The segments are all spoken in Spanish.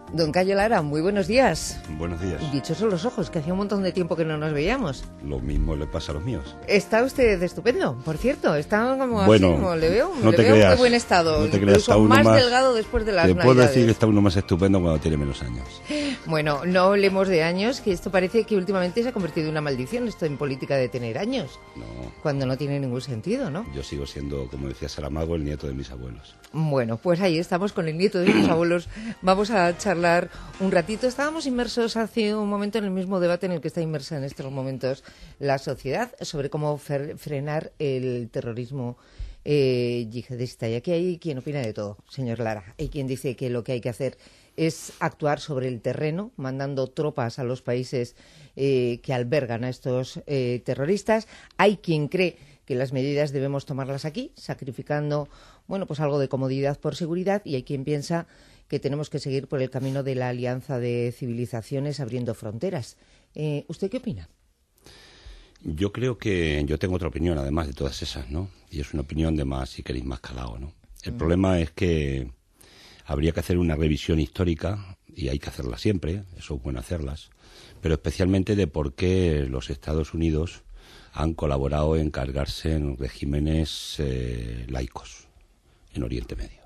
Don Cayo Lara, muy buenos días. Buenos días. Dichosos los ojos, que hacía un montón de tiempo que no nos veíamos. Lo mismo le pasa a los míos. Está usted estupendo, por cierto. Está como bueno, así, como le veo, no le te veo creas, en muy buen estado. No te creas, Incluso más delgado después de las Navidades. Te puedo decir que está uno más estupendo cuando tiene menos años. Bueno, no hablemos de años, que esto parece que últimamente se ha convertido en una maldición, esto en política de tener años. No. Cuando no tiene ningún sentido, ¿no? Yo sigo siendo, como decía Saramago, el nieto de mis abuelos. Bueno, pues ahí estamos con el nieto de mis abuelos. Vamos a charlar un ratito. Estábamos inmersos hace un momento en el mismo debate en el que está inmersa en estos momentos la sociedad sobre cómo frenar el terrorismo yihadista. Y aquí hay quien opina de todo, señor Lara. Hay quien dice que lo que hay que hacer es actuar sobre el terreno, mandando tropas a los países que albergan a estos terroristas. Hay quien cree que las medidas debemos tomarlas aquí, sacrificando, bueno, pues algo de comodidad por seguridad, y hay quien piensa que tenemos que seguir por el camino de la alianza de civilizaciones abriendo fronteras. ¿Usted qué opina? Yo creo que yo tengo otra opinión, además de todas esas, ¿no? Y es una opinión de más, si queréis, más calado, ¿no? El problema es que habría que hacer una revisión histórica, y hay que hacerla siempre, eso es bueno hacerlas, pero especialmente de por qué los Estados Unidos han colaborado en cargarse en regímenes laicos en Oriente Medio.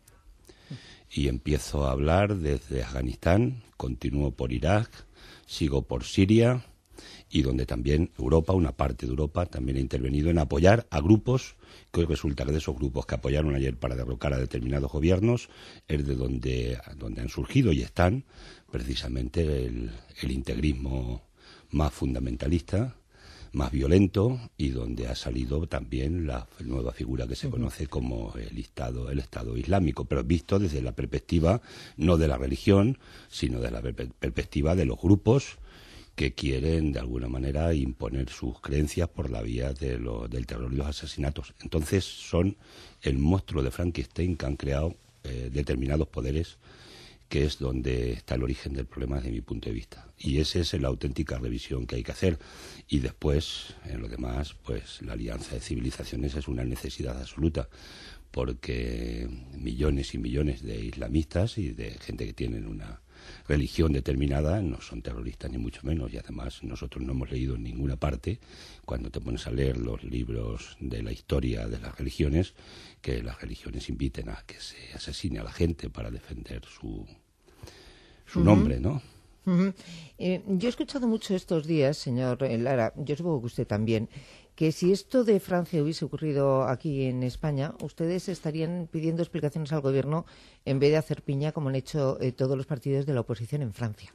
Y empiezo a hablar desde Afganistán, continúo por Irak, sigo por Siria, y donde también Europa, una parte de Europa, también ha intervenido en apoyar a grupos que hoy resulta que de esos grupos que apoyaron ayer para derrocar a determinados gobiernos es de donde han surgido y están precisamente el integrismo más fundamentalista, más violento, y donde ha salido también la nueva figura que se conoce como el Estado Islámico, pero visto desde la perspectiva no de la religión, sino de la perspectiva de los grupos que quieren de alguna manera imponer sus creencias por la vía del terror y los asesinatos. Entonces son el monstruo de Frankenstein que han creado determinados poderes, que es donde está el origen del problema desde mi punto de vista. Y esa es la auténtica revisión que hay que hacer. Y después, en lo demás, pues la alianza de civilizaciones es una necesidad absoluta, porque millones y millones de islamistas y de gente que tienen una religión determinada no son terroristas ni mucho menos, y además nosotros no hemos leído en ninguna parte, cuando te pones a leer los libros de la historia de las religiones, que las religiones inviten a que se asesine a la gente para defender su nombre, ¿no? Yo he escuchado mucho estos días, señor Lara, yo supongo que usted también, que si esto de Francia hubiese ocurrido aquí en España, ustedes estarían pidiendo explicaciones al gobierno en vez de hacer piña como han hecho todos los partidos de la oposición en Francia.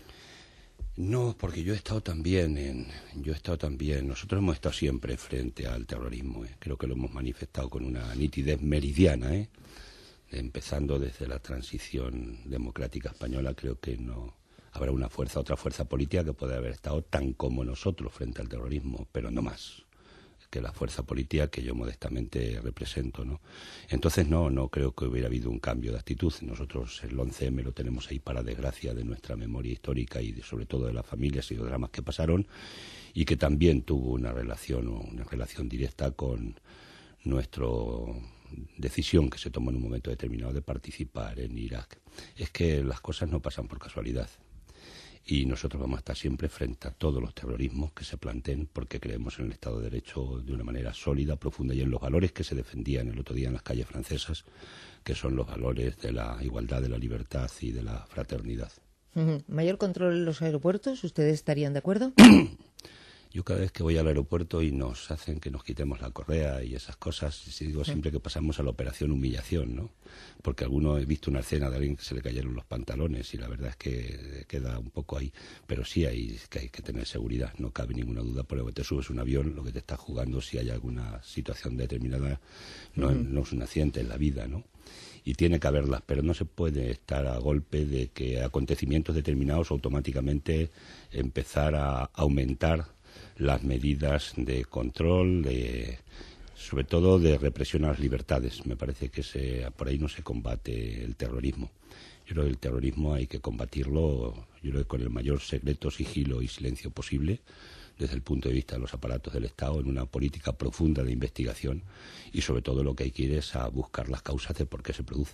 No, porque yo he estado también, nosotros hemos estado siempre frente al terrorismo, creo que lo hemos manifestado con una nitidez meridiana, empezando desde la transición democrática española. Creo que no habrá otra fuerza política que pueda haber estado tan como nosotros frente al terrorismo, pero no más que la fuerza política que yo modestamente represento, ¿no? Entonces no creo que hubiera habido un cambio de actitud. Nosotros el 11M lo tenemos ahí para desgracia de nuestra memoria histórica y sobre todo de las familias y los dramas que pasaron, y que también tuvo una relación directa con nuestra decisión que se tomó en un momento determinado de participar en Irak. Es que las cosas no pasan por casualidad. Y nosotros vamos a estar siempre frente a todos los terrorismos que se planteen, porque creemos en el Estado de Derecho de una manera sólida, profunda, y en los valores que se defendían el otro día en las calles francesas, que son los valores de la igualdad, de la libertad y de la fraternidad. ¿Mayor control en los aeropuertos? ¿Ustedes estarían de acuerdo? Yo cada vez que voy al aeropuerto y nos hacen que nos quitemos la correa y esas cosas, digo siempre que pasamos a la operación humillación, ¿no? Porque he visto una escena de alguien que se le cayeron los pantalones y la verdad es que queda un poco ahí. Pero sí hay que tener seguridad, no cabe ninguna duda, porque te subes a un avión, lo que te estás jugando, si hay alguna situación determinada, no es un accidente, en la vida, ¿no? Y tiene que haberlas, pero no se puede estar a golpe de que acontecimientos determinados automáticamente empezar a aumentar las medidas de control, sobre todo de represión a las libertades. Me parece que por ahí no se combate el terrorismo. Yo creo que el terrorismo hay que combatirlo, con el mayor secreto, sigilo y silencio posible, desde el punto de vista de los aparatos del Estado, en una política profunda de investigación, y sobre todo lo que hay que ir es a buscar las causas de por qué se produce.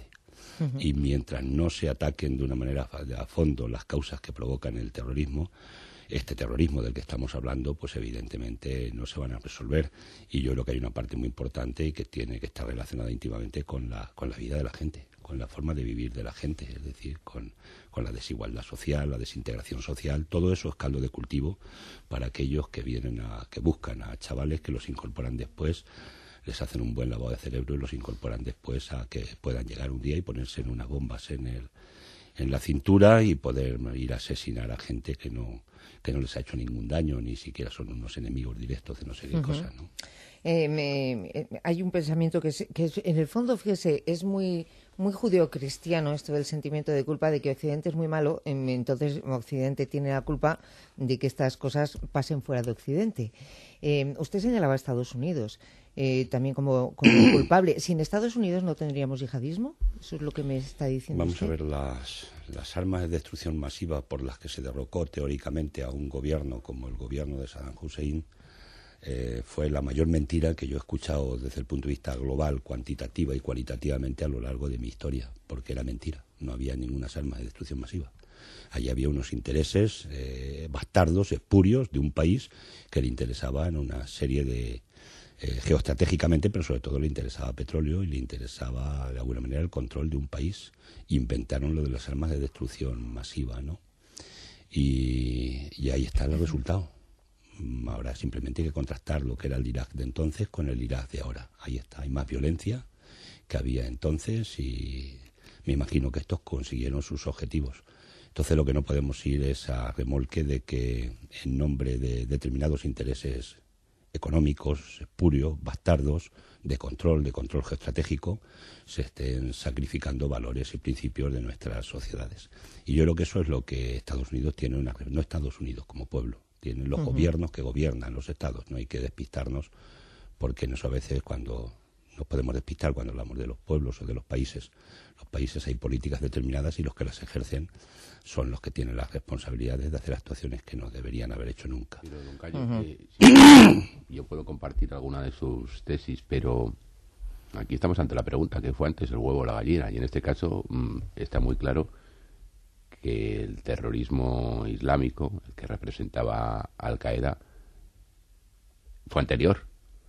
Y mientras no se ataquen de una manera a fondo las causas que provocan el terrorismo, este terrorismo del que estamos hablando, pues evidentemente no se van a resolver. Y yo creo que hay una parte muy importante y que tiene que estar relacionada íntimamente con la vida de la gente, con la forma de vivir de la gente, es decir, con la desigualdad social, la desintegración social. Todo eso es caldo de cultivo para aquellos que que buscan a chavales que los incorporan después, les hacen un buen lavado de cerebro y los incorporan después a que puedan llegar un día y ponerse en unas bombas en la cintura y poder ir a asesinar a gente que no les ha hecho ningún daño, ni siquiera son unos enemigos directos de no sé qué cosas, ¿no? Hay un pensamiento que en el fondo, fíjese, es muy judeocristiano esto del sentimiento de culpa, de que Occidente es muy malo, entonces Occidente tiene la culpa de que estas cosas pasen fuera de Occidente. Usted señalaba a Estados Unidos también como culpable. ¿Sin Estados Unidos no tendríamos yihadismo? ¿Eso es lo que me está diciendo Vamos usted? a ver las armas de destrucción masiva por las que se derrocó teóricamente a un gobierno como el gobierno de Saddam Hussein. Fue la mayor mentira que yo he escuchado desde el punto de vista global, cuantitativa y cualitativamente a lo largo de mi historia, porque era mentira, no había ninguna armas de destrucción masiva. Allí había unos intereses bastardos, espurios, de un país que le interesaba en una serie de geoestratégicamente, pero sobre todo le interesaba petróleo y le interesaba de alguna manera el control de un país. Inventaron lo de las armas de destrucción masiva, ¿no? Y ahí está el resultado. Ahora simplemente hay que contrastar lo que era el Irak de entonces con el Irak de ahora. Ahí está, hay más violencia que había entonces y me imagino que estos consiguieron sus objetivos. Entonces lo que no podemos ir es a remolque de que en nombre de determinados intereses económicos, espurios, bastardos, de control geoestratégico, se estén sacrificando valores y principios de nuestras sociedades. Y yo creo que eso es lo que Estados Unidos tiene, no Estados Unidos como pueblo, tienen los gobiernos que gobiernan los estados. No hay que despistarnos, porque en eso a veces cuando nos podemos despistar cuando hablamos de los pueblos o de los países. Los países hay políticas determinadas y los que las ejercen son los que tienen las responsabilidades de hacer actuaciones que no deberían haber hecho nunca. Pero, don Cayo, yo puedo compartir alguna de sus tesis, pero aquí estamos ante la pregunta, ¿qué fue antes, el huevo o la gallina? Y en este caso está muy claro que el terrorismo islámico, el que representaba Al-Qaeda, fue anterior.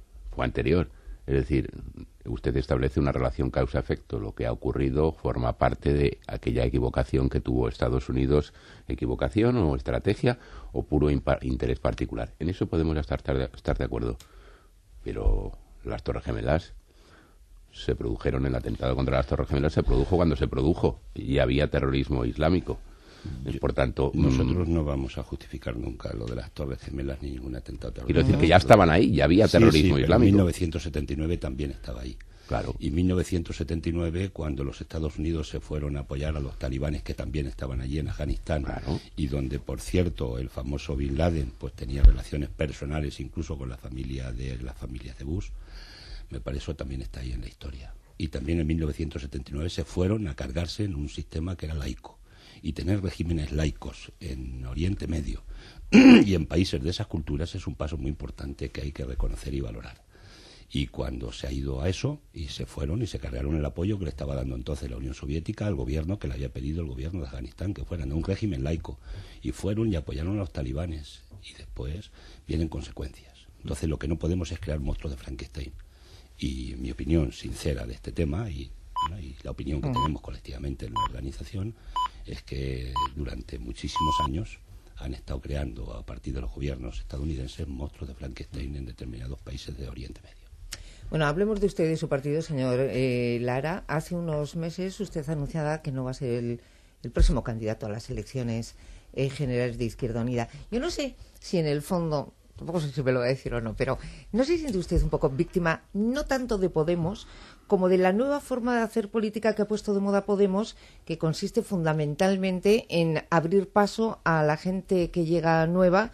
Es decir, usted establece una relación causa-efecto. Lo que ha ocurrido forma parte de aquella equivocación que tuvo Estados Unidos, equivocación o estrategia o puro interés particular. En eso podemos estar de acuerdo. Pero las Torres Gemelas se produjeron, el atentado contra las Torres Gemelas se produjo cuando se produjo y había terrorismo islámico. Por tanto, nosotros no vamos a justificar nunca lo de las Torres Gemelas ni ningún atentado terrorista. Quiero decir que ya estaban ahí, ya había terrorismo pero islámico. En 1979 también estaba ahí. Claro. Y en 1979, cuando los Estados Unidos se fueron a apoyar a los talibanes que también estaban allí en Afganistán, claro, y donde, por cierto, el famoso Bin Laden pues tenía relaciones personales incluso con las familias de Bush, me parece que también está ahí en la historia. Y también en 1979 se fueron a cargarse en un sistema que era laico. Y tener regímenes laicos en Oriente Medio y en países de esas culturas es un paso muy importante que hay que reconocer y valorar. Y cuando se ha ido a eso, y se fueron y se cargaron el apoyo que le estaba dando entonces la Unión Soviética al gobierno que le había pedido el gobierno de Afganistán, que fueran un régimen laico, y fueron y apoyaron a los talibanes, y después vienen consecuencias. Entonces lo que no podemos es crear monstruos de Frankenstein. Y mi opinión sincera de este tema, y la opinión que tenemos colectivamente en la organización, es que durante muchísimos años han estado creando, a partir de los gobiernos estadounidenses, monstruos de Frankenstein en determinados países de Oriente Medio. Bueno, hablemos de usted y de su partido, señor Lara. Hace unos meses usted anunciaba que no va a ser el próximo candidato a las elecciones generales de Izquierda Unida. Yo no sé si en el fondo, tampoco sé si me lo va a decir o no, pero no se siente usted un poco víctima, no tanto de Podemos, como de la nueva forma de hacer política que ha puesto de moda Podemos, que consiste fundamentalmente en abrir paso a la gente que llega nueva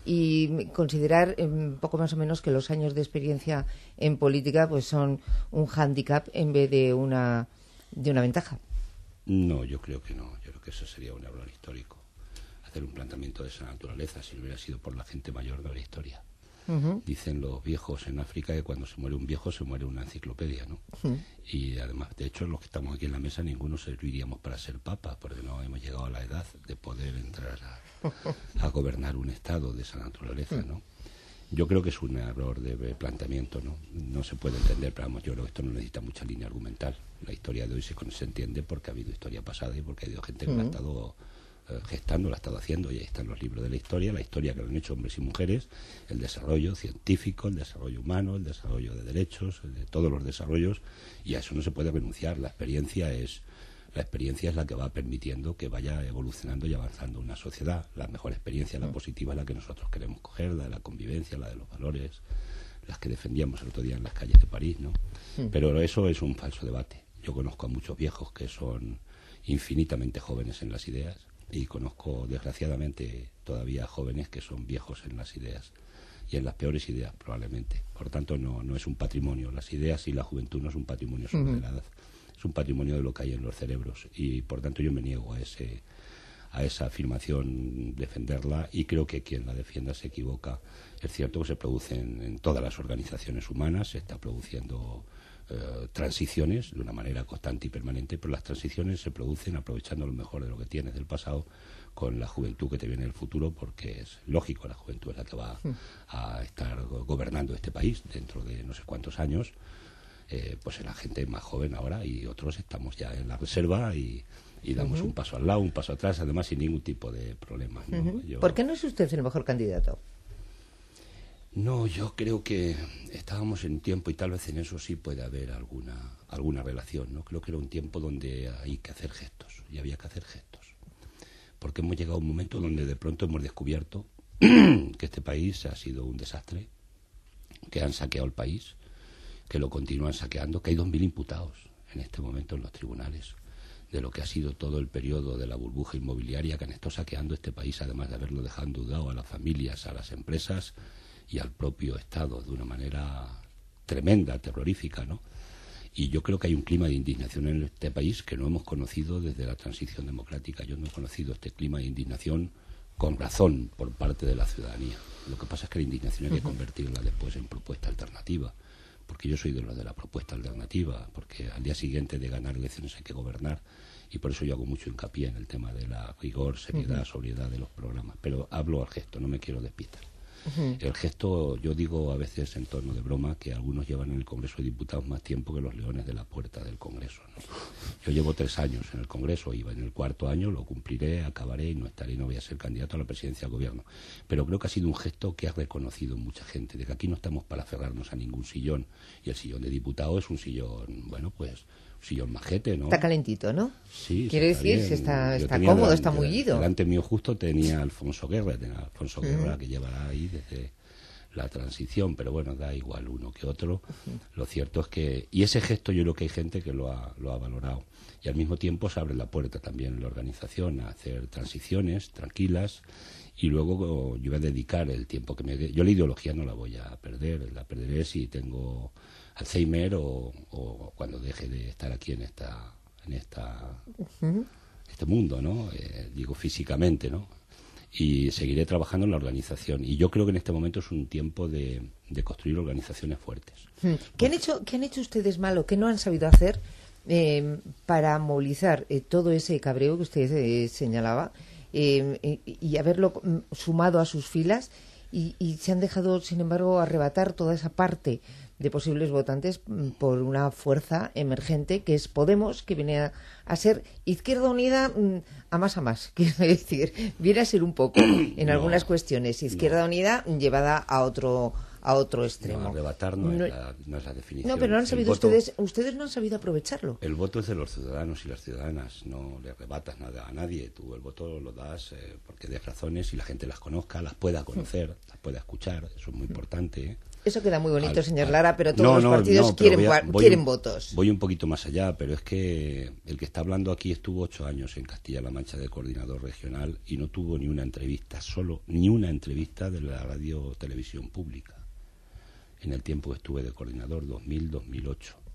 y considerar poco más o menos que los años de experiencia en política pues son un hándicap en vez de una ventaja. No, yo creo que no. Yo creo que eso sería un error histórico. Hacer un planteamiento de esa naturaleza si no hubiera sido por la gente mayor de la historia. Dicen los viejos en África que cuando se muere un viejo se muere una enciclopedia, ¿no? Y además, de hecho, los que estamos aquí en la mesa, ninguno serviríamos para ser papa, porque no hemos llegado a la edad de poder entrar a gobernar un estado de esa naturaleza, ¿no? Yo creo que es un error de planteamiento, ¿no? No se puede entender, pero vamos, yo creo que esto no necesita mucha línea argumental. La historia de hoy se entiende porque ha habido historia pasada y porque ha habido gente que la ha estado gestando, la ha estado haciendo, y ahí están los libros de la historia que lo han hecho hombres y mujeres, el desarrollo científico, el desarrollo humano, el desarrollo de derechos, de todos los desarrollos, y a eso no se puede renunciar. La experiencia es la que va permitiendo que vaya evolucionando y avanzando una sociedad. La mejor experiencia, la positiva, es la que nosotros queremos coger, la de la convivencia, la de los valores, las que defendíamos el otro día en las calles de París, ¿no? Pero eso es un falso debate. Yo conozco a muchos viejos que son infinitamente jóvenes en las ideas, y conozco, desgraciadamente, todavía jóvenes que son viejos en las ideas, y en las peores ideas, probablemente. Por tanto, no es un patrimonio. Las ideas y la juventud no es un patrimonio sobre la edad. Es un patrimonio de lo que hay en los cerebros, y por tanto yo me niego a esa afirmación, defenderla, y creo que quien la defienda se equivoca. Es cierto que se producen en todas las organizaciones humanas, se está produciendo transiciones de una manera constante y permanente, pero las transiciones se producen aprovechando lo mejor de lo que tienes del pasado con la juventud que te viene en el futuro, porque es lógico, la juventud es la que va a estar gobernando este país dentro de no sé cuántos años. Pues la gente más joven ahora, y otros estamos ya en la reserva y damos un paso al lado, un paso atrás, además sin ningún tipo de problemas, ¿no? ¿Por qué no es usted el mejor candidato? No, yo creo que estábamos en un tiempo, y tal vez en eso sí puede haber alguna relación, ¿no? Creo que era un tiempo donde hay que hacer gestos, y había que hacer gestos, porque hemos llegado a un momento donde de pronto hemos descubierto que este país ha sido un desastre, que han saqueado el país, que lo continúan saqueando, que hay 2.000 imputados en este momento en los tribunales de lo que ha sido todo el periodo de la burbuja inmobiliaria, que han estado saqueando este país, además de haberlo dejado endeudado a las familias, a las empresas y al propio Estado de una manera tremenda, terrorífica, ¿no? Y yo creo que hay un clima de indignación en este país que no hemos conocido desde la transición democrática. Yo no he conocido este clima de indignación con razón por parte de la ciudadanía. Lo que pasa es que la indignación hay que convertirla después en propuesta alternativa, porque yo soy de los de la propuesta alternativa, porque al día siguiente de ganar elecciones hay que gobernar, y por eso yo hago mucho hincapié en el tema de la rigor, seriedad, sobriedad de los programas. Pero hablo al gesto, no me quiero despistar. El gesto, yo digo a veces en tono de broma que algunos llevan en el Congreso de Diputados más tiempo que los leones de la puerta del Congreso, ¿no? Yo llevo 3 años en el Congreso, iba en el 4º año, lo cumpliré, acabaré y no estaré, no voy a ser candidato a la presidencia del gobierno. Pero creo que ha sido un gesto que ha reconocido mucha gente, de que aquí no estamos para aferrarnos a ningún sillón, y el sillón de diputado es un sillón, bueno, pues un sillón majete, ¿no? Está calentito, ¿no? Sí, quiere decir, está cómodo, está mullido. Delante mío justo tenía Alfonso Guerra, que llevará ahí desde la transición, pero bueno, da igual uno que otro. Lo cierto es que, y ese gesto yo creo que hay gente que lo ha valorado, y al mismo tiempo se abre la puerta también en la organización a hacer transiciones tranquilas, y luego yo voy a dedicar el tiempo que me dé. Yo la ideología no la voy a perder, la perderé si tengo Alzheimer o cuando deje de estar aquí en este mundo, ¿no? Digo físicamente, ¿no? Y seguiré trabajando en la organización, y yo creo que en este momento es un tiempo de construir organizaciones fuertes. ¿Qué han hecho ustedes malo? ¿Qué no han sabido hacer para movilizar todo ese cabreo que usted señalaba y haberlo sumado a sus filas, y se han dejado, sin embargo, arrebatar toda esa parte de posibles votantes por una fuerza emergente que es Podemos, que viene a ser Izquierda Unida a más, quiero decir, viene a ser un poco en algunas cuestiones Izquierda Unida llevada a otro extremo. No, arrebatar no es la definición. No, pero no han sabido ustedes no han sabido aprovecharlo. El voto es de los ciudadanos y las ciudadanas, no le arrebatas nada a nadie. Tú el voto lo das porque des razones y la gente las conozca, las pueda conocer, las pueda escuchar, eso es muy importante, ¿eh? Eso queda muy bonito, señor Lara, pero todos los partidos quieren votos. Voy un poquito más allá, pero es que el que está hablando aquí estuvo 8 años en Castilla-La Mancha de coordinador regional y no tuvo ni una entrevista de la radio televisión pública en el tiempo que estuve de coordinador, 2000-2008.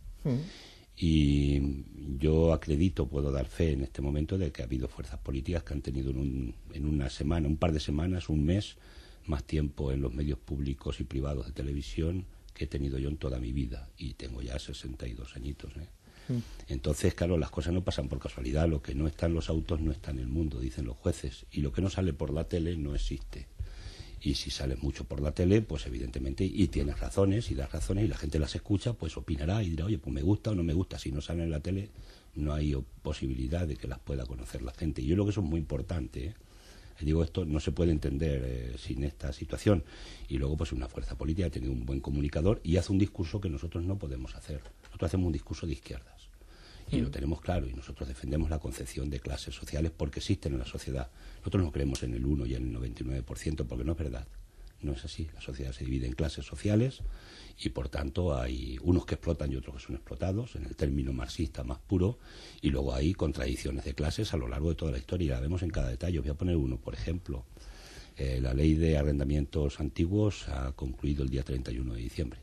Y yo acredito, puedo dar fe en este momento de que ha habido fuerzas políticas que han tenido en una semana, un par de semanas, un mes, más tiempo en los medios públicos y privados de televisión que he tenido yo en toda mi vida, y tengo ya 62 añitos, ¿eh? Entonces, claro, las cosas no pasan por casualidad. Lo que no está en los autos no está en el mundo, dicen los jueces, y lo que no sale por la tele no existe. Y si sale mucho por la tele, pues evidentemente, y tienes razones, y das razones, y la gente las escucha, pues opinará y dirá, oye, pues me gusta o no me gusta. Si no sale en la tele, no hay posibilidad de que las pueda conocer la gente. Y yo creo que eso es muy importante, ¿eh? Digo, esto no se puede entender sin esta situación. Y luego, pues una fuerza política ha tenido un buen comunicador y hace un discurso que nosotros no podemos hacer. Nosotros hacemos un discurso de izquierdas. Y lo tenemos claro, y nosotros defendemos la concepción de clases sociales porque existen en la sociedad. Nosotros no creemos en el 1 y en el 99% porque no es verdad. No es así. La sociedad se divide en clases sociales y, por tanto, hay unos que explotan y otros que son explotados, en el término marxista más puro, y luego hay contradicciones de clases a lo largo de toda la historia, y la vemos en cada detalle. Voy a poner uno, por ejemplo. La ley de arrendamientos antiguos ha concluido el día 31 de diciembre.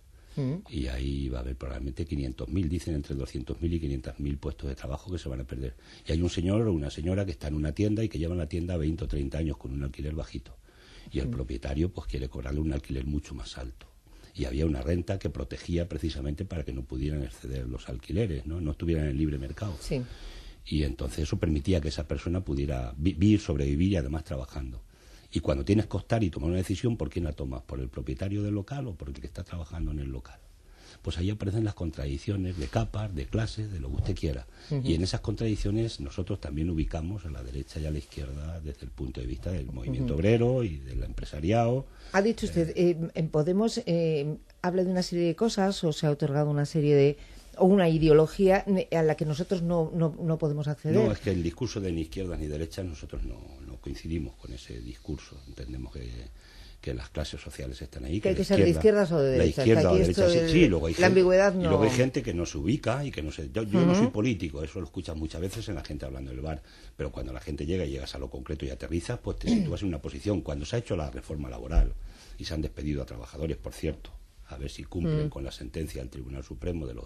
Y ahí va a haber probablemente 500.000, dicen entre 200.000 y 500.000 puestos de trabajo que se van a perder. Y hay un señor o una señora que está en una tienda y que lleva en la tienda 20 o 30 años con un alquiler bajito. Y el propietario pues quiere cobrarle un alquiler mucho más alto. Y había una renta que protegía precisamente para que no pudieran exceder los alquileres, no estuvieran en el libre mercado. Sí. Y entonces eso permitía que esa persona pudiera vivir, sobrevivir y además trabajando. Y cuando tienes que optar y tomar una decisión, ¿por quién la tomas? ¿Por el propietario del local o por el que está trabajando en el local? Pues ahí aparecen las contradicciones de capas, de clases, de lo que usted quiera. Y en esas contradicciones nosotros también ubicamos a la derecha y a la izquierda desde el punto de vista del movimiento obrero y del empresariado. Ha dicho usted, en Podemos habla de una serie de cosas o se ha otorgado una serie de... o una ideología a la que nosotros no podemos acceder. No, es que el discurso de ni izquierdas ni derechas nosotros no coincidimos con ese discurso. Entendemos que las clases sociales están ahí. Que hay que ser de izquierdas o de derechas. La izquierda o de derechas, sí, luego hay la ambigüedad no... Y luego hay gente que no se ubica y que no se... Yo no soy político, eso lo escuchas muchas veces en la gente hablando en el bar, pero cuando la gente llega y llegas a lo concreto y aterrizas, pues te sitúas en una posición. Cuando se ha hecho la reforma laboral y se han despedido a trabajadores, por cierto, a ver si cumplen con la sentencia del Tribunal Supremo de los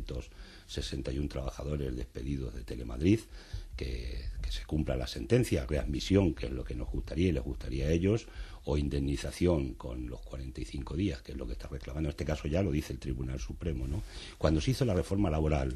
861 trabajadores despedidos de Telemadrid, que se cumpla la sentencia, readmisión, que es lo que nos gustaría y les gustaría a ellos, o indemnización con los 45 días, que es lo que está reclamando. En este caso ya lo dice el Tribunal Supremo, ¿no? Cuando se hizo la reforma laboral,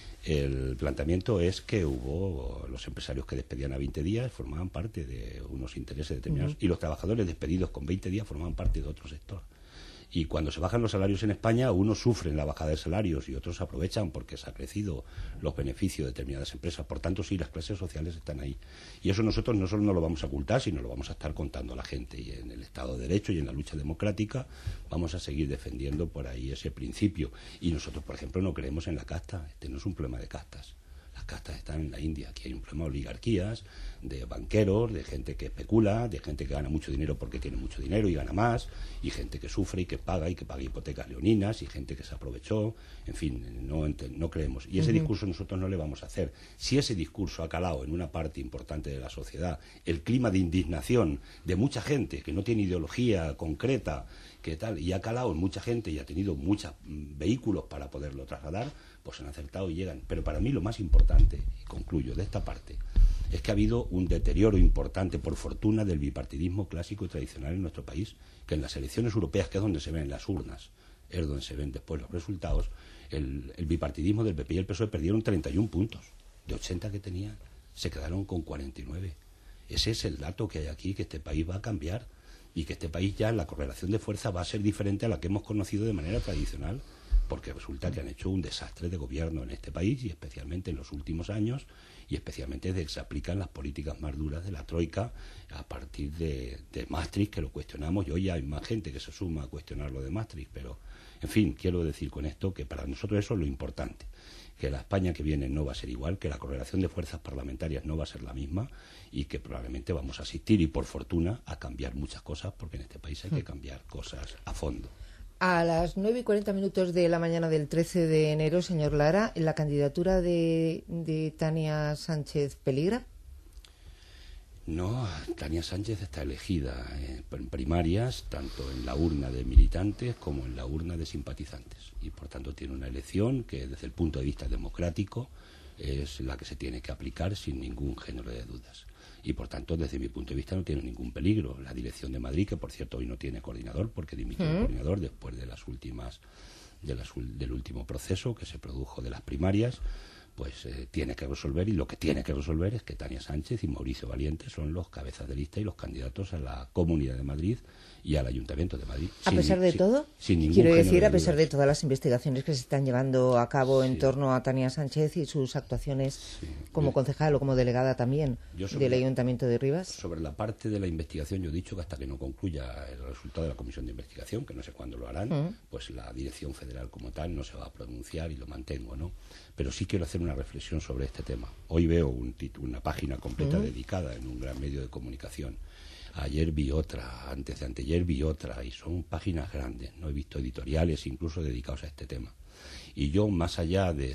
el planteamiento es que hubo los empresarios que despedían a 20 días formaban parte de unos intereses determinados y los trabajadores despedidos con 20 días formaban parte de otro sector. Y cuando se bajan los salarios en España, unos sufren la bajada de salarios y otros aprovechan porque se han crecido los beneficios de determinadas empresas. Por tanto, sí, las clases sociales están ahí. Y eso nosotros no solo no lo vamos a ocultar, sino lo vamos a estar contando a la gente. Y en el Estado de Derecho y en la lucha democrática vamos a seguir defendiendo por ahí ese principio. Y nosotros, por ejemplo, no creemos en la casta. Este no es un problema de castas. Las castas están en la India. Aquí hay un problema de oligarquías, de banqueros, de gente que especula, de gente que gana mucho dinero porque tiene mucho dinero y gana más, y gente que sufre y que paga hipotecas leoninas, y gente que se aprovechó. En fin, no creemos. Y ese discurso nosotros no le vamos a hacer. Si ese discurso ha calado en una parte importante de la sociedad, el clima de indignación de mucha gente que no tiene ideología concreta, que tal, y ha calado en mucha gente y ha tenido muchos vehículos para poderlo trasladar, pues han acertado y llegan. Pero para mí lo más importante, y concluyo de esta parte, es que ha habido un deterioro importante, por fortuna, del bipartidismo clásico y tradicional en nuestro país, que en las elecciones europeas, que es donde se ven las urnas, es donde se ven después los resultados, el bipartidismo del PP y el PSOE perdieron 31 puntos. De 80 que tenían, se quedaron con 49. Ese es el dato que hay aquí, que este país va a cambiar y que este país ya, la correlación de fuerza va a ser diferente a la que hemos conocido de manera tradicional, porque resulta que han hecho un desastre de gobierno en este país, y especialmente en los últimos años, y especialmente desde que se aplican las políticas más duras de la Troika a partir de Maastricht, que lo cuestionamos, y hoy hay más gente que se suma a cuestionar lo de Maastricht, pero, en fin, quiero decir con esto que para nosotros eso es lo importante, que la España que viene no va a ser igual, que la correlación de fuerzas parlamentarias no va a ser la misma, y que probablemente vamos a asistir, y por fortuna, a cambiar muchas cosas, porque en este país hay que cambiar cosas a fondo. A las 9:40 de la mañana del 13 de enero, señor Lara, ¿la candidatura de Tania Sánchez peligra? No, Tania Sánchez está elegida en primarias, tanto en la urna de militantes como en la urna de simpatizantes. Y por tanto tiene una elección que desde el punto de vista democrático es la que se tiene que aplicar sin ningún género de dudas. Y por tanto, desde mi punto de vista, no tiene ningún peligro. La Dirección de Madrid, que por cierto hoy no tiene coordinador, porque dimitió el coordinador después de del último proceso que se produjo de las primarias, pues tiene que resolver, y lo que tiene que resolver es que Tania Sánchez y Mauricio Valiente son los cabezas de lista y los candidatos a la Comunidad de Madrid y al Ayuntamiento de Madrid. A pesar de todo, sin ningún quiero género decir, de a pesar dudas. de todas las investigaciones que se están llevando a cabo en torno a Tania Sánchez y sus actuaciones como concejal o como delegada también del Ayuntamiento de Rivas. Sobre la parte de la investigación, yo he dicho que hasta que no concluya el resultado de la comisión de investigación, que no sé cuándo lo harán, pues la Dirección Federal como tal no se va a pronunciar, y lo mantengo, ¿no? Pero sí quiero hacer una reflexión sobre este tema. Hoy veo una página completa dedicada en un gran medio de comunicación. Ayer vi otra, antes de anteayer vi otra, y son páginas grandes. No he visto editoriales incluso dedicados a este tema. Y yo, más allá de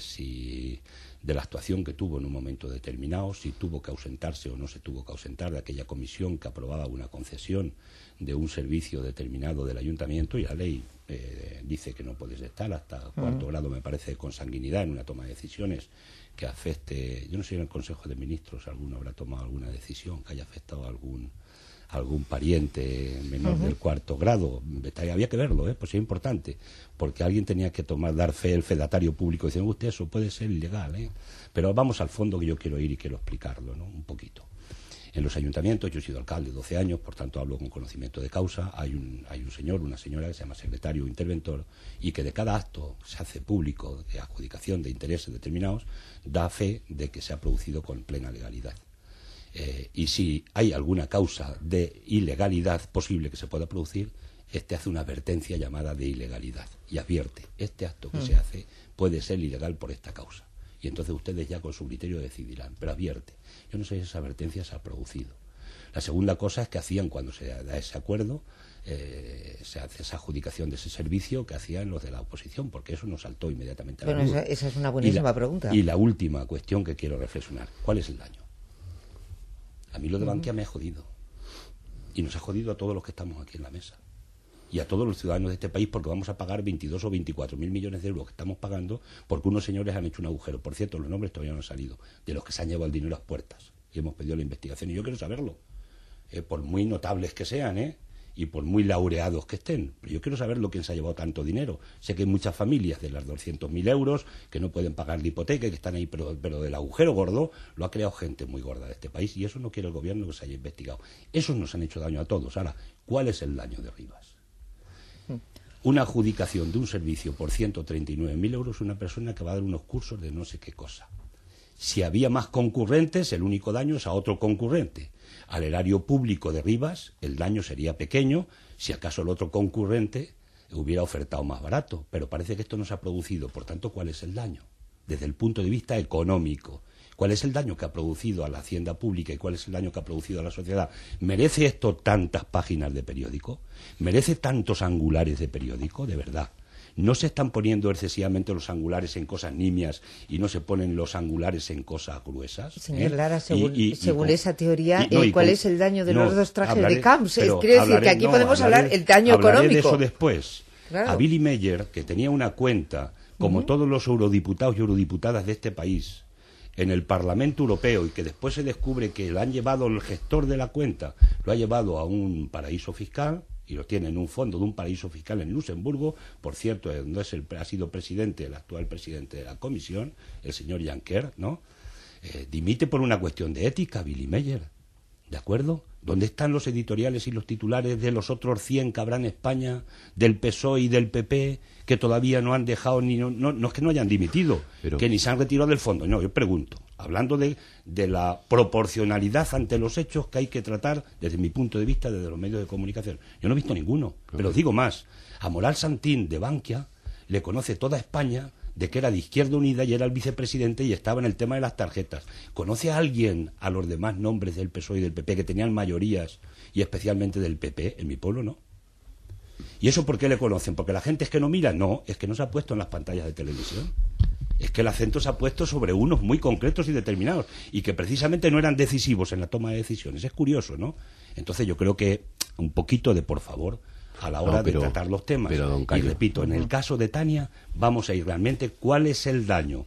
la actuación que tuvo en un momento determinado, si tuvo que ausentarse o no se tuvo que ausentar de aquella comisión que aprobaba una concesión de un servicio determinado del ayuntamiento, y la ley dice que no puedes estar hasta cuarto grado, me parece, de consanguinidad en una toma de decisiones que afecte, yo no sé si en el Consejo de Ministros alguno habrá tomado alguna decisión que haya afectado a algún pariente menor del cuarto grado. Había que verlo, pues es importante, porque alguien tenía que dar fe, el fedatario público, diciendo, usted, eso puede ser ilegal, pero vamos al fondo, que yo quiero ir y quiero explicarlo, ¿no? Un poquito. En los ayuntamientos, yo he sido alcalde 12 años, por tanto hablo con conocimiento de causa. Hay un señor, una señora que se llama secretario o interventor, y que de cada acto se hace público de adjudicación de intereses determinados, da fe de que se ha producido con plena legalidad. Y si hay alguna causa de ilegalidad posible que se pueda producir, hace una advertencia llamada de ilegalidad y advierte, este acto que se hace puede ser ilegal por esta causa. Y entonces ustedes ya con su criterio decidirán, pero advierte. Yo no sé si esa advertencia se ha producido. La segunda cosa es que hacían, cuando se da ese acuerdo, se hace esa adjudicación de ese servicio, que hacían los de la oposición, porque eso nos saltó inmediatamente a la luz. Bueno, esa es una buenísima pregunta. Y la última cuestión que quiero reflexionar, ¿cuál es el daño? A mí lo de Bankia me ha jodido. Y nos ha jodido a todos los que estamos aquí en la mesa. Y a todos los ciudadanos de este país, porque vamos a pagar 22 o 24 mil millones de euros que estamos pagando porque unos señores han hecho un agujero. Por cierto, los nombres todavía no han salido, de los que se han llevado el dinero a las puertas. Y hemos pedido la investigación. Y yo quiero saberlo. Por muy notables que sean, y por muy laureados que estén. Pero yo quiero saber quién se ha llevado tanto dinero. Sé que hay muchas familias de las 200.000 euros que no pueden pagar la hipoteca y que están ahí, pero del agujero gordo lo ha creado gente muy gorda de este país, y eso no quiere el gobierno que se haya investigado. Esos nos han hecho daño a todos. Ahora, ¿cuál es el daño de Rivas? Una adjudicación de un servicio por 139.000 euros, una persona que va a dar unos cursos de no sé qué cosa. Si había más concurrentes, el único daño es a otro concurrente. Al erario público de Rivas, el daño sería pequeño, si acaso el otro concurrente hubiera ofertado más barato. Pero parece que esto no se ha producido. Por tanto, ¿cuál es el daño? Desde el punto de vista económico. ¿Cuál es el daño que ha producido a la hacienda pública y cuál es el daño que ha producido a la sociedad? ¿Merece esto tantas páginas de periódico? ¿Merece tantos angulares de periódico? De verdad. No se están poniendo excesivamente los angulares en cosas nimias y no se ponen los angulares en cosas gruesas. Señor Lara, según esa teoría, ¿cuál es el daño de los dos trajes de Camps? Quiero decir que aquí podemos hablar del daño económico. Hablaré de eso después. Claro. A Billy Meyer, que tenía una cuenta, como todos los eurodiputados y eurodiputadas de este país, en el Parlamento Europeo, y que después se descubre que lo han llevado, el gestor de la cuenta lo ha llevado a un paraíso fiscal, y lo tiene en un fondo de un paraíso fiscal en Luxemburgo, por cierto, donde ha sido presidente, el actual presidente de la comisión, el señor Juncker, ¿no? Dimite por una cuestión de ética, Billy Meyer, ¿de acuerdo? ¿Dónde están los editoriales y los titulares de los otros 100 que habrá en España, del PSOE y del PP, que todavía no han dejado, no es que no hayan dimitido, que ni se han retirado del fondo? No, yo pregunto, hablando de la proporcionalidad ante los hechos que hay que tratar, desde mi punto de vista, desde los medios de comunicación. Yo no he visto ninguno, pero os digo más, a Moral Santín de Bankia le conoce toda España, de que era de Izquierda Unida y era el vicepresidente y estaba en el tema de las tarjetas. ¿Conoce a alguien a los demás nombres del PSOE y del PP que tenían mayorías, y especialmente del PP? En mi pueblo no. ¿Y eso por qué le conocen? ¿Porque la gente es que no mira? No, es que no se ha puesto en las pantallas de televisión. Es que el acento se ha puesto sobre unos muy concretos y determinados, y que precisamente no eran decisivos en la toma de decisiones. Es curioso, ¿no? Entonces yo creo que un poquito de por favor a la hora de tratar los temas. Pero, don y Carlos, repito, en el caso de Tania, vamos a ir realmente cuál es el daño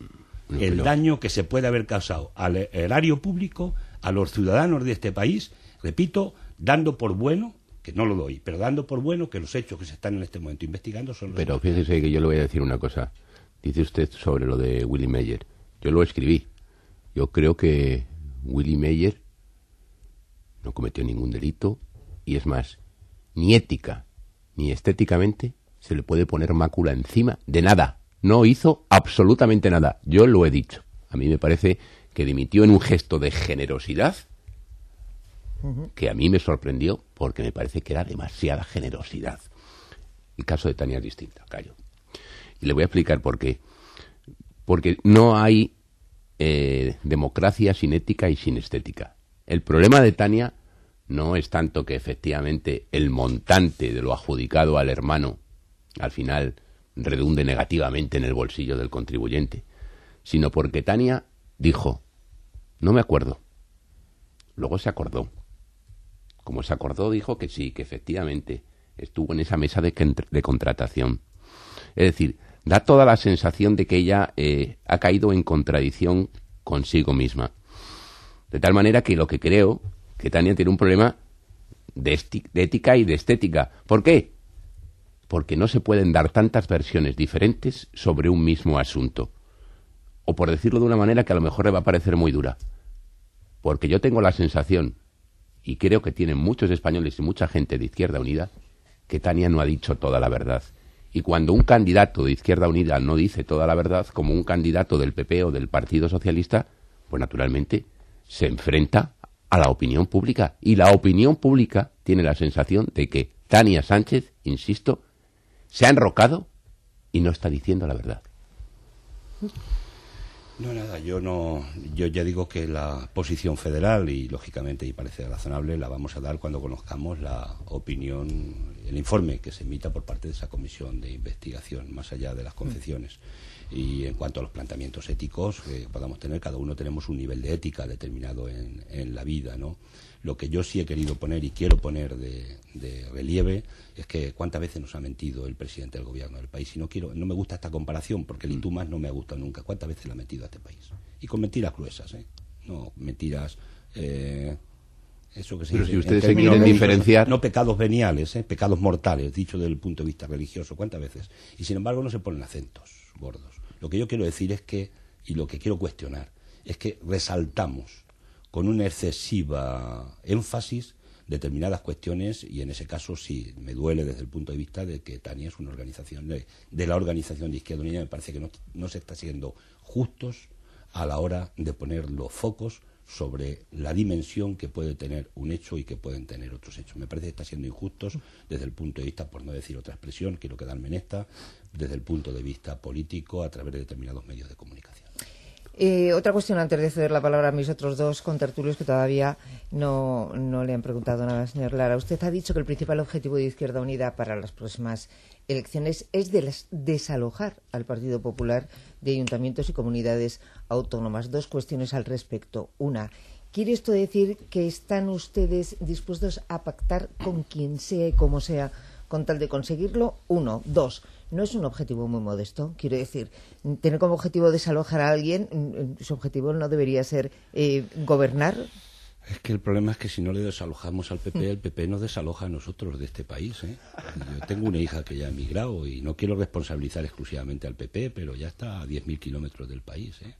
el daño que se puede haber causado al erario público, a los ciudadanos de este país, repito, dando por bueno, que no lo doy, pero dando por bueno que los hechos que se están en este momento investigando son los... Pero fíjese que yo le voy a decir una cosa. Dice usted sobre lo de Willy Meyer. Yo lo escribí. Yo creo que Willy Meyer no cometió ningún delito y es más, ni ética ni estéticamente se le puede poner mácula encima de nada. No hizo absolutamente nada. Yo lo he dicho. A mí me parece que dimitió en un gesto de generosidad que a mí me sorprendió porque me parece que era demasiada generosidad. El caso de Tania es distinto, callo. Y le voy a explicar por qué. Porque no hay democracia sin ética y sin estética. El problema de Tania no es tanto que efectivamente el montante de lo adjudicado al hermano al final redunde negativamente en el bolsillo del contribuyente, sino porque Tania dijo, no me acuerdo. Luego se acordó. Como se acordó, dijo que sí, que efectivamente estuvo en esa mesa de contratación. Es decir, da toda la sensación de que ella ha caído en contradicción consigo misma. De tal manera que lo que creo, que Tania tiene un problema de ética y de estética. ¿Por qué? Porque no se pueden dar tantas versiones diferentes sobre un mismo asunto. O por decirlo de una manera que a lo mejor le va a parecer muy dura. Porque yo tengo la sensación, y creo que tienen muchos españoles y mucha gente de Izquierda Unida, que Tania no ha dicho toda la verdad. Y cuando un candidato de Izquierda Unida no dice toda la verdad, como un candidato del PP o del Partido Socialista, pues naturalmente se enfrenta a la opinión pública. Y la opinión pública tiene la sensación de que Tania Sánchez, insisto, se ha enrocado y no está diciendo la verdad. No, nada, yo ya digo que la posición federal, y lógicamente, y parece razonable, la vamos a dar cuando conozcamos la opinión, el informe que se emita por parte de esa comisión de investigación, más allá de las confesiones. Y en cuanto a los planteamientos éticos que podamos tener, cada uno tenemos un nivel de ética determinado en la vida, ¿no? Lo que yo sí he querido poner y quiero poner de relieve es que cuántas veces nos ha mentido el presidente del gobierno del país. Y no me gusta esta comparación porque el y tú más no me ha gustado nunca. ¿Cuántas veces le ha mentido a este país? Y con mentiras gruesas, ¿eh? No mentiras... eso que se Pero dice, si ustedes se quieren diferenciar... No pecados veniales, pecados mortales, dicho desde el punto de vista religioso. ¿Cuántas veces? Y sin embargo no se ponen acentos gordos. Lo que yo quiero decir es que, y lo que quiero cuestionar, es que resaltamos con una excesiva énfasis determinadas cuestiones, y en ese caso sí me duele desde el punto de vista de que Tania es una organización de la organización de Izquierda Unida. Me parece que no se está siendo justos a la hora de poner los focos sobre la dimensión que puede tener un hecho y que pueden tener otros hechos. Me parece que está siendo injustos desde el punto de vista, por no decir otra expresión, quiero quedarme en esta, desde el punto de vista político a través de determinados medios de comunicación. Otra cuestión antes de ceder la palabra a mis otros dos contertulios que todavía no le han preguntado nada, señor Lara. Usted ha dicho que el principal objetivo de Izquierda Unida para las próximas elecciones es desalojar al Partido Popular de ayuntamientos y comunidades autónomas. Dos cuestiones al respecto. Una, ¿quiere esto decir que están ustedes dispuestos a pactar con quien sea y como sea con tal de conseguirlo? Uno. Dos, no es un objetivo muy modesto. Quiero decir, tener como objetivo desalojar a alguien, su objetivo no debería ser gobernar. Es que el problema es que si no le desalojamos al PP, el PP nos desaloja a nosotros de este país, ¿eh? Yo tengo una hija que ya ha emigrado y no quiero responsabilizar exclusivamente al PP, pero ya está a 10.000 kilómetros del país, ¿eh?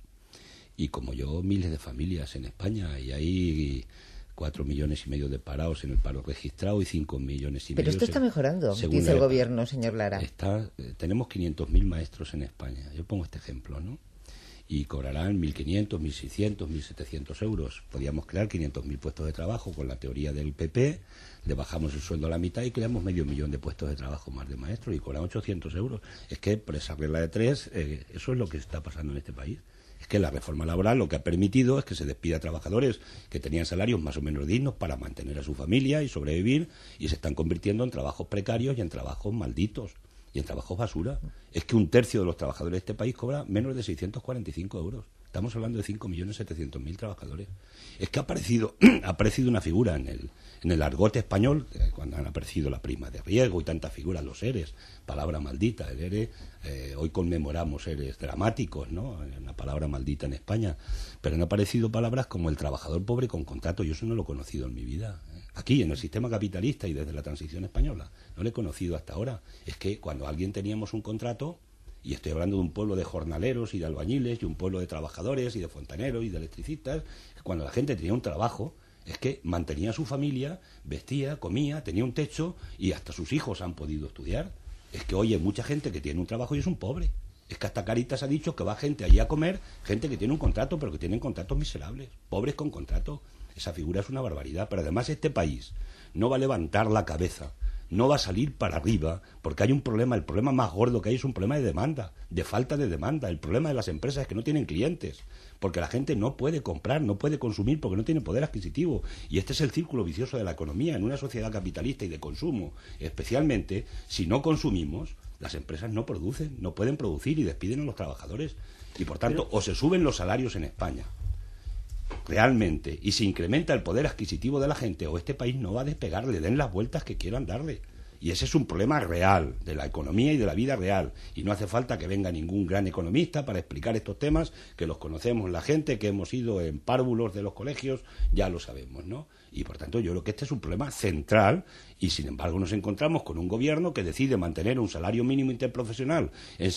Y como yo, miles de familias en España, y hay 4,5 millones de parados en el paro registrado y 5,5 millones. Pero esto está mejorando, dice el gobierno, señor Lara. Tenemos 500.000 maestros en España. Yo pongo este ejemplo, ¿no? Y cobrarán 1.500, 1.600, 1.700 euros. Podríamos crear 500.000 puestos de trabajo con la teoría del PP, le bajamos el sueldo a la mitad y creamos 500.000 de puestos de trabajo más de maestros y cobran 800 euros. Es que por esa regla de tres, eso es lo que está pasando en este país. Es que la reforma laboral lo que ha permitido es que se despida a trabajadores que tenían salarios más o menos dignos para mantener a su familia y sobrevivir, y se están convirtiendo en trabajos precarios y en trabajos malditos y en trabajos basura. Es que 1/3 de los trabajadores de este país cobra menos de 645 euros. Estamos hablando de 5.700.000 trabajadores. Es que ha aparecido una figura en el argot español, cuando han aparecido la prima de riesgo y tantas figuras, los ERES, palabra maldita. El ERE, hoy conmemoramos ERES dramáticos, ¿no? Una palabra maldita en España. Pero han aparecido palabras como el trabajador pobre con contrato. Yo eso no lo he conocido en mi vida. Aquí, en el sistema capitalista y desde la transición española. No lo he conocido hasta ahora. Es que cuando alguien teníamos un contrato, y estoy hablando de un pueblo de jornaleros y de albañiles, y un pueblo de trabajadores y de fontaneros y de electricistas, cuando la gente tenía un trabajo, es que mantenía a su familia, vestía, comía, tenía un techo, y hasta sus hijos han podido estudiar. Es que hoy hay mucha gente que tiene un trabajo y es un pobre. Es que hasta Cáritas ha dicho que va gente allí a comer, gente que tiene un contrato, pero que tienen contratos miserables, pobres con contrato. Esa figura es una barbaridad, pero además este país no va a levantar la cabeza, no va a salir para arriba, porque hay un problema, el problema más gordo que hay es un problema de demanda, de falta de demanda. El problema de las empresas es que no tienen clientes, porque la gente no puede comprar, no puede consumir, porque no tiene poder adquisitivo. Y este es el círculo vicioso de la economía. En una sociedad capitalista y de consumo, especialmente, si no consumimos, las empresas no producen, no pueden producir y despiden a los trabajadores. Y por tanto, o se suben los salarios en España, realmente, y se incrementa el poder adquisitivo de la gente, o este país no va a despegar, le den las vueltas que quieran darle. Y ese es un problema real, de la economía y de la vida real. Y no hace falta que venga ningún gran economista para explicar estos temas, que los conocemos la gente, que hemos ido en párvulos de los colegios, ya lo sabemos, ¿no? Y por tanto yo creo que este es un problema central, y sin embargo nos encontramos con un gobierno que decide mantener un salario mínimo interprofesional en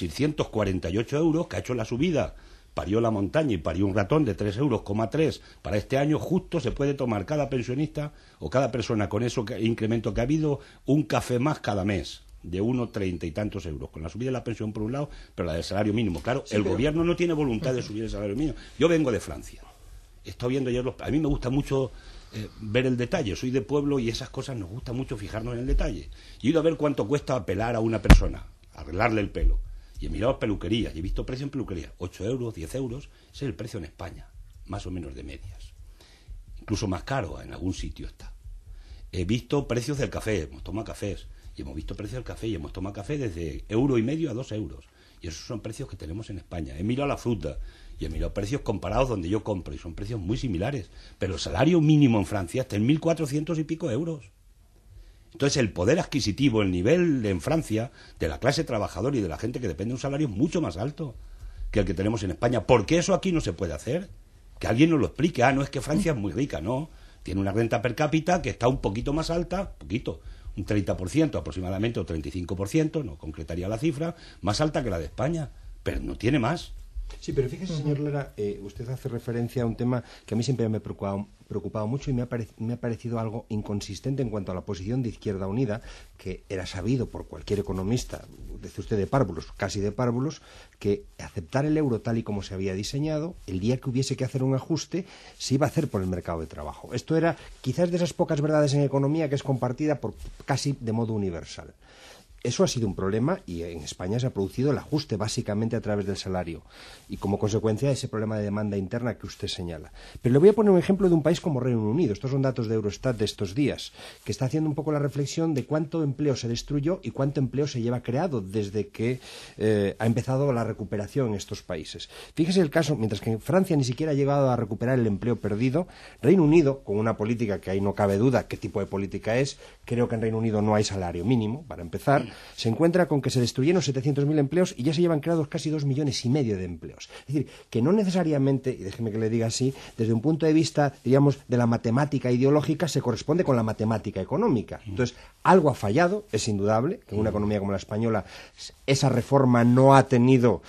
648 euros, que ha hecho la subida, parió la montaña y parió un ratón de 3,3 euros para este año. Justo se puede tomar cada pensionista o cada persona con ese incremento que ha habido un café más cada mes de 1,30 y tantos euros, con la subida de la pensión por un lado, pero la del salario mínimo. Claro, sí, el gobierno no tiene voluntad de subir el salario mínimo. Yo vengo de Francia, he estado viendo ayer a mí me gusta mucho ver el detalle, soy de pueblo y esas cosas nos gusta mucho fijarnos en el detalle. Y he ido a ver cuánto cuesta pelar a una persona, arreglarle el pelo. Y he mirado peluquerías, y he visto precio en peluquería, 8 euros, 10 euros, ese es el precio en España, más o menos de medias. Incluso más caro, en algún sitio está. He visto precios del café, hemos tomado cafés, y hemos visto precios del café, y hemos tomado café desde 1,5 € a 2 euros. Y esos son precios que tenemos en España. He mirado la fruta, y he mirado precios comparados donde yo compro, y son precios muy similares. Pero el salario mínimo en Francia está en 1.400 y pico euros. Entonces el poder adquisitivo, el nivel en Francia de la clase trabajadora y de la gente que depende de un salario es mucho más alto que el que tenemos en España. ¿Por qué eso aquí no se puede hacer? Que alguien nos lo explique. No es que Francia es muy rica, no. Tiene una renta per cápita que está un poquito más alta, un 30% aproximadamente o 35%, no concretaría la cifra, más alta que la de España, pero no tiene más. Sí, pero fíjese, señor Lara, usted hace referencia a un tema que a mí siempre me ha preocupado mucho y me ha parecido algo inconsistente en cuanto a la posición de Izquierda Unida, que era sabido por cualquier economista, dice usted de párvulos, casi de párvulos, que aceptar el euro tal y como se había diseñado, el día que hubiese que hacer un ajuste, se iba a hacer por el mercado de trabajo. Esto era quizás de esas pocas verdades en economía que es compartida por casi de modo universal. Eso ha sido un problema y en España se ha producido el ajuste básicamente a través del salario y como consecuencia de ese problema de demanda interna que usted señala. Pero le voy a poner un ejemplo de un país como Reino Unido. Estos son datos de Eurostat de estos días, que está haciendo un poco la reflexión de cuánto empleo se destruyó y cuánto empleo se lleva creado desde que ha empezado la recuperación en estos países. Fíjese el caso, mientras que en Francia ni siquiera ha llegado a recuperar el empleo perdido, Reino Unido, con una política que ahí no cabe duda qué tipo de política es, creo que en Reino Unido no hay salario mínimo, para empezar, se encuentra con que se destruyeron 700.000 empleos y ya se llevan creados casi 2,5 millones de empleos. Es decir, que no necesariamente, y déjeme que le diga así, desde un punto de vista, digamos, de la matemática ideológica se corresponde con la matemática económica. Entonces, algo ha fallado, es indudable, que en una economía como la española esa reforma no ha tenido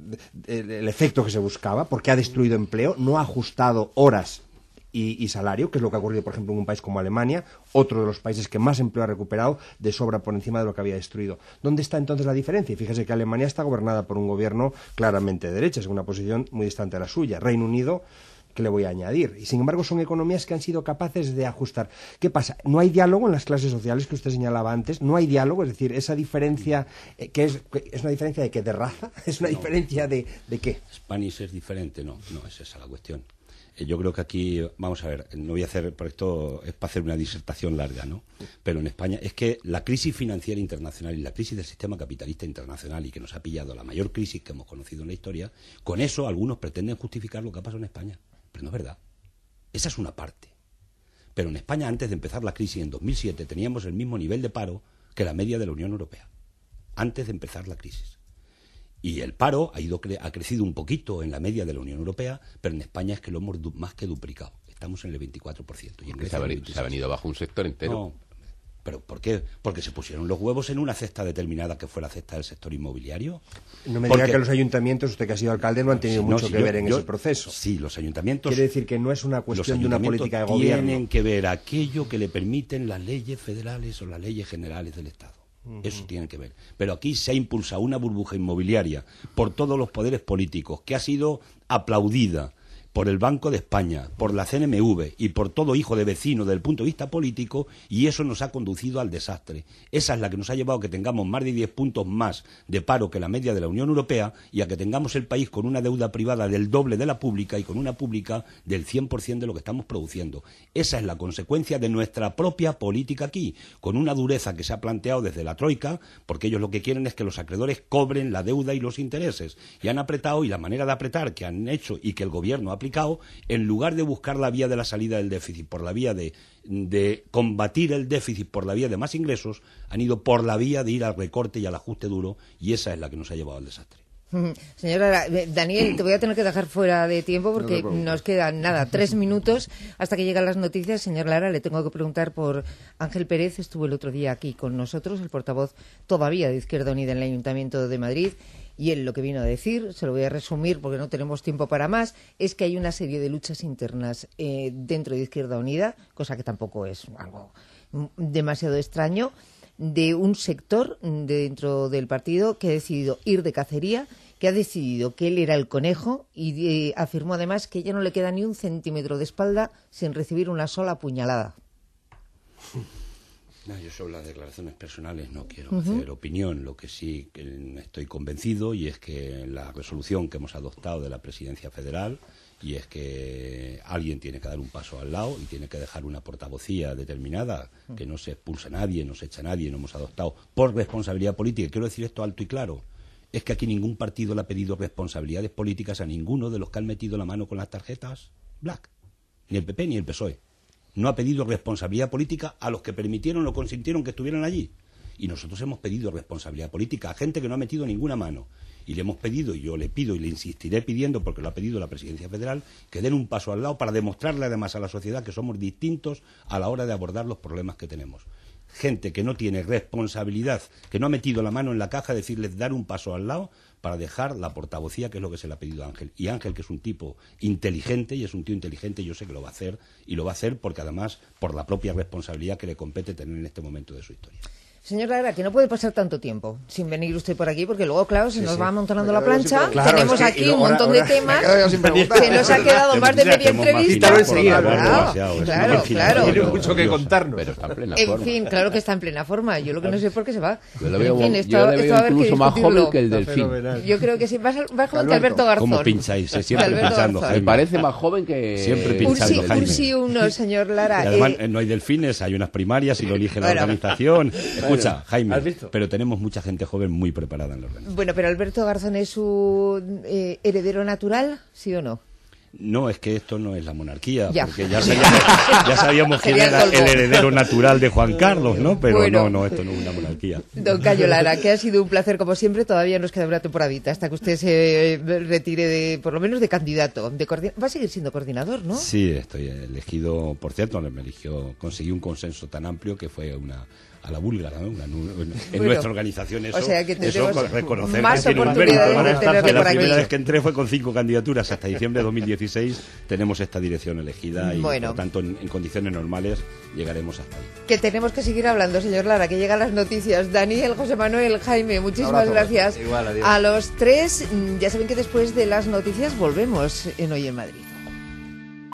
el efecto que se buscaba, porque ha destruido empleo, no ha ajustado horas y salario, que es lo que ha ocurrido, por ejemplo, en un país como Alemania, otro de los países que más empleo ha recuperado de sobra por encima de lo que había destruido. ¿Dónde está entonces la diferencia? Y fíjese que Alemania está gobernada por un gobierno claramente de derechas, en una posición muy distante a la suya. Reino Unido, ¿qué le voy a añadir? Y sin embargo son economías que han sido capaces de ajustar. ¿Qué pasa? No hay diálogo en las clases sociales que usted señalaba antes, no hay diálogo, es decir, esa diferencia que es una diferencia de qué, de raza, es una diferencia de qué. Spanish es diferente, no es esa la cuestión. Yo creo que aquí, vamos a ver, no voy a hacer, por esto es para hacer una disertación larga, ¿no? Pero en España es que la crisis financiera internacional y la crisis del sistema capitalista internacional, y que nos ha pillado la mayor crisis que hemos conocido en la historia, con eso algunos pretenden justificar lo que ha pasado en España. Pero no es verdad. Esa es una parte. Pero en España, antes de empezar la crisis en 2007, teníamos el mismo nivel de paro que la media de la Unión Europea. Antes de empezar la crisis. Y el paro ha crecido un poquito en la media de la Unión Europea, pero en España es que lo hemos más que duplicado. Estamos en el 24%. Y en Grecia se ha venido bajo un sector entero. No, ¿pero por qué? Porque se pusieron los huevos en una cesta determinada que fue la cesta del sector inmobiliario. No me diga que los ayuntamientos, usted que ha sido alcalde, no han tenido mucho que ver en ese proceso. Sí, los ayuntamientos... Quiere decir que no es una cuestión de una política de gobierno. Tienen que ver aquello que le permiten las leyes federales o las leyes generales del Estado. Eso tiene que ver. Pero aquí se ha impulsado una burbuja inmobiliaria por todos los poderes políticos que ha sido aplaudida por el Banco de España, por la CNMV y por todo hijo de vecino desde el punto de vista político, y eso nos ha conducido al desastre. Esa es la que nos ha llevado a que tengamos más de 10 puntos más de paro que la media de la Unión Europea y a que tengamos el país con una deuda privada del doble de la pública y con una pública del 100% de lo que estamos produciendo. Esa es la consecuencia de nuestra propia política aquí, con una dureza que se ha planteado desde la Troika, porque ellos lo que quieren es que los acreedores cobren la deuda y los intereses. Y han apretado, y la manera de apretar que han hecho y que el gobierno ha aplicado, en lugar de buscar la vía de la salida del déficit por la vía de combatir el déficit por la vía de más ingresos, han ido por la vía de ir al recorte y al ajuste duro, y esa es la que nos ha llevado al desastre. Señora Daniel, te voy a tener que dejar fuera de tiempo porque nos quedan 3 minutos hasta que llegan las noticias. Señor Lara, le tengo que preguntar por Ángel Pérez. Estuvo el otro día aquí con nosotros, el portavoz todavía de Izquierda Unida en el Ayuntamiento de Madrid. Y él lo que vino a decir, se lo voy a resumir porque no tenemos tiempo para más, es que hay una serie de luchas internas dentro de Izquierda Unida, cosa que tampoco es algo demasiado extraño, de un sector dentro del partido que ha decidido ir de cacería, que ha decidido que él era el conejo y afirmó además que ya no le queda ni un centímetro de espalda sin recibir una sola puñalada. No, yo sobre las declaraciones personales no quiero hacer opinión. Lo que sí que estoy convencido y es que la resolución que hemos adoptado de la Presidencia Federal, y es que alguien tiene que dar un paso al lado y tiene que dejar una portavocía determinada, que no se expulsa a nadie, no se echa a nadie, no hemos adoptado por responsabilidad política. Quiero decir esto alto y claro. Es que aquí ningún partido le ha pedido responsabilidades políticas a ninguno de los que han metido la mano con las tarjetas black. Ni el PP ni el PSOE. No ha pedido responsabilidad política a los que permitieron o consintieron que estuvieran allí. Y nosotros hemos pedido responsabilidad política a gente que no ha metido ninguna mano. Y le hemos pedido, y yo le pido y le insistiré pidiendo, porque lo ha pedido la Presidencia Federal, que den un paso al lado para demostrarle además a la sociedad que somos distintos a la hora de abordar los problemas que tenemos. Gente que no tiene responsabilidad, que no ha metido la mano en la caja, decirles dar un paso al lado para dejar la portavocía, que es lo que se le ha pedido a Ángel. Y Ángel, que es un tipo inteligente, y es un tío inteligente, yo sé que lo va a hacer, y lo va a hacer porque además por la propia responsabilidad que le compete tener en este momento de su historia. Señor Lara, que no puede pasar tanto tiempo sin venir usted por aquí, porque luego, claro, se nos va amontonando la plancha. Claro, tenemos aquí un montón de temas. Se nos ha quedado más de media entrevista. Claro. Tiene mucho que contarnos. Pero está en plena forma. En fin, claro que está en plena forma. Yo lo que no sé por qué se va. Yo le veo incluso más joven que el Delfín. Yo creo que sí, más joven que Alberto Garzón. ¿Cómo pincháis? Siempre pinchando, Me parece más joven que... Siempre pinchando, Jaime. Un sí, uno, señor Lara. Y además no hay delfines, hay unas primarias y lo elige la organización. Escucha, Jaime, pero tenemos mucha gente joven muy preparada en la organización. Bueno, pero ¿Alberto Garzón es su heredero natural, sí o no? No, es que esto no es la monarquía, porque ya sabíamos quién era el heredero natural de Juan Carlos, ¿no? Pero bueno, no, esto no es una monarquía. Don Cayo Lara, que ha sido un placer como siempre, todavía nos queda una temporadita hasta que usted se retire por lo menos de candidato. Va a seguir siendo coordinador, ¿no? Sí, estoy elegido, por cierto, conseguí un consenso tan amplio que fue a la búlgara, ¿no? En nuestra organización eso, o sea que eso reconocer más que oportunidades de tenerle la por aquí. primera vez que entré fue con 5 candidaturas, hasta diciembre de 2016 tenemos esta dirección elegida y por tanto en condiciones normales llegaremos hasta ahí. Que tenemos que seguir hablando, señor Lara, que llegan las noticias. Daniel, José Manuel, Jaime, muchísimas gracias. Igual, adiós. A los tres, ya saben que después de las noticias volvemos en Hoy en Madrid.